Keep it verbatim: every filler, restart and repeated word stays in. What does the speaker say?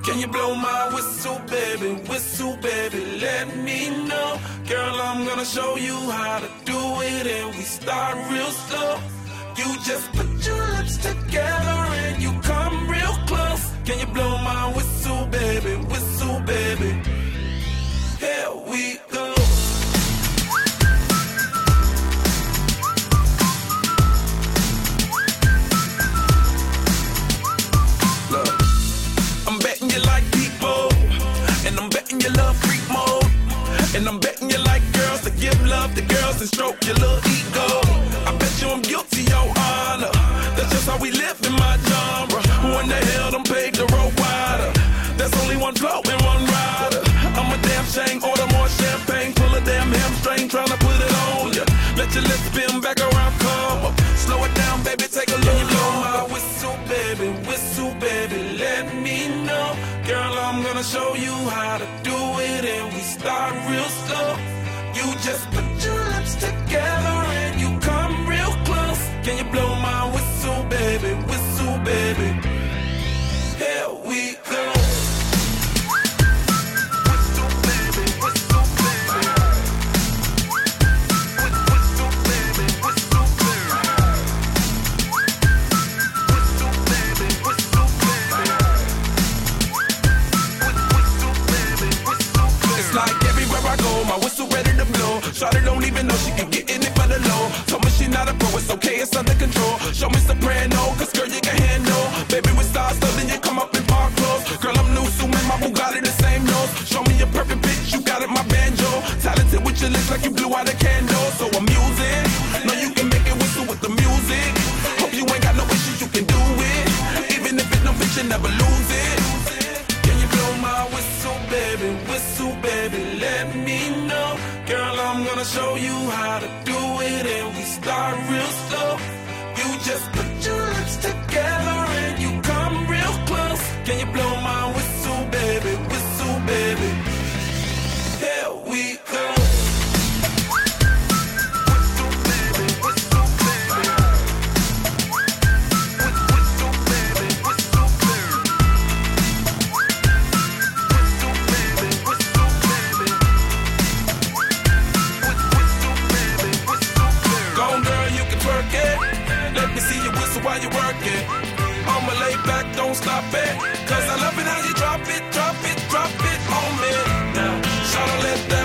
Can you blow my whistle, baby, whistle, baby, let me know. Girl, I'm gonna show you how to do it, and we start real slow. You just put your lips together and you come real close. Can you blow my whistle, baby, whistle, baby? Here we go. Look, I'm betting you like people, and I'm betting you love freak mode, and I'm betting you like girls to give love to girls and stroke your little ego. I bet you I'm guilty, your honor. That's just how we live in my genre. Who in the hell done paved the road wider? There's only one flow and one rider. I'm a damn shame, order more champagne, pull a damn hamstring, tryna put it on ya. Let your lips spin back around, come up. Slow it down, baby, take a look. Blow my whistle, baby, whistle, baby, let me know. Girl, I'm gonna show you how to do it, and we start real slow. You just put your lips together and you come real close. Can you blow my whistle, baby, whistle, baby? Here we go. Whistle, baby, whistle, baby. Whistle, baby, whistle, baby. Whistle, baby, whistle, baby. Whistle, baby, whistle, baby. It's like everywhere I go, my whistle ready to blow. Shawty don't even know she can get in it for the low. Told me she not a pro, it's okay, it's under control. Show me soprano, cause girl you can handle. Baby with stars, so then you come up in park clothes. Girl I'm new, so man, my Bugatti the same nose. Show me a perfect pitch, you got it, my banjo. Talented with your lips like you blew out a candle. So I'm using, know you can make it whistle with the music. Hope you ain't got no issues, you can do it. Even if it don't fit, you never lose it. Can you blow my whistle, baby, whistle, baby, let me know. Girl, I'm gonna show you how to do it, and we start real slow. You just put your lips together and you come real close. Can you blow my whistle, baby, whistle, baby? Here we go. Whistle, baby, whistle, baby. Whistle, baby, whistle, baby. Whistle, baby, whistle, baby. Whistle, baby, whistle, baby. Go on, girl, you can twerk it. Let me see you whistle while you work it. I'ma lay back, don't stop it. Cause I love it how you drop it, drop it, drop it on me. Now, shout out, let that